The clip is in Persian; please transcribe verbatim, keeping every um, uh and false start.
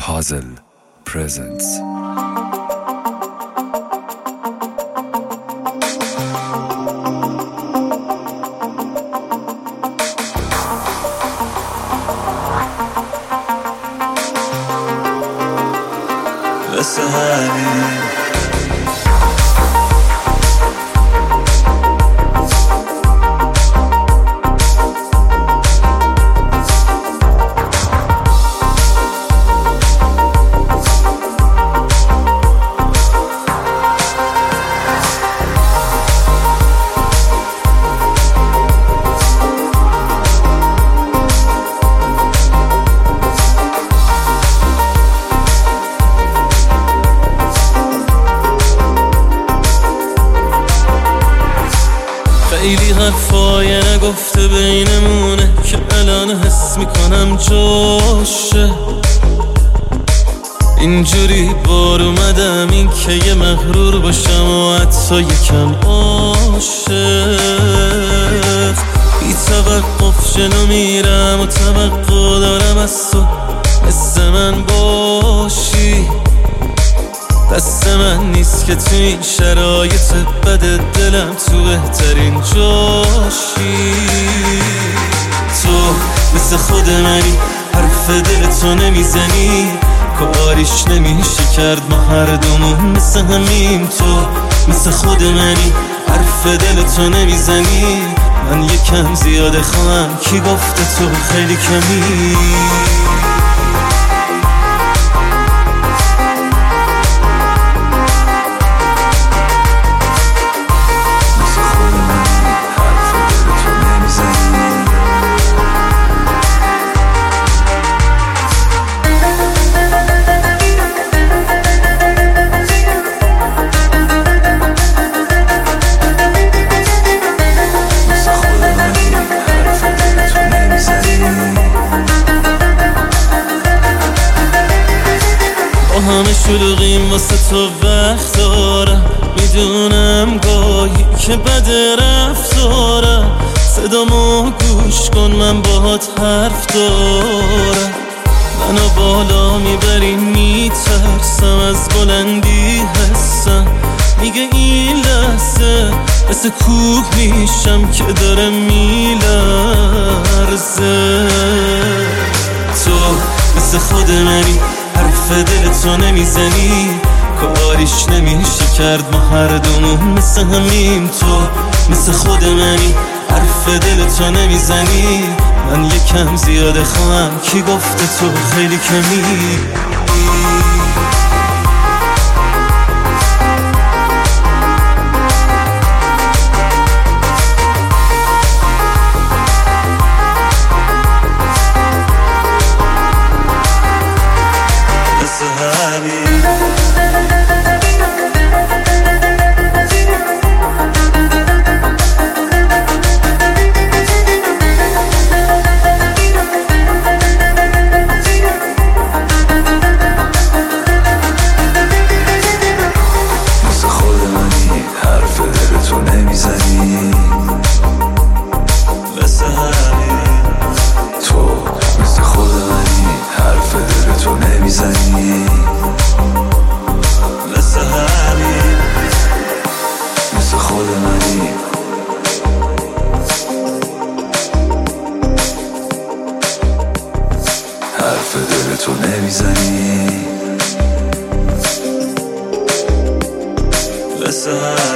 Puzzle presents. بس همین خیلی حرفای نگفته بینمونه که الان حس میکنم جاشه. اینجوری بار اومدم این که یه مغرور باشم و حتی یکم عاشق. بی توقف جلو میرم و توقع دارم از تو مثل من باشی. دست من نیست که تو این شرایط بد دلم تو بهترین جاشی. تو مثل خود منی، حرف دل تو نمیزنی، کاریش نمیشه کرد ما هر دومون مثل همیم. تو مثل خود منی، حرف دل تو نمیزنی، من یکم زیاده خواهم، کی گفته تو خیلی کمی. همه شلوغیم واسه تو وقت دارم، میدونم گاهی که بد رفتارم. صدامو گوش کن من باهات حرف دارم. منو بالا میبری میترسم، از بلندی حسم میگه این لحظه مثل کوه میشم که داره میلرزه. تو مثل خود منی، حرف دل تو نمیزنی، کاریش نمیشه کرد ما هر دومون مثل همیم. تو مثل خود منی، حرف دل تو نمیزنی، من یکم زیاده خواهم، کی گفته تو خیلی کمی. حرف دل تو نمیزنی، مثل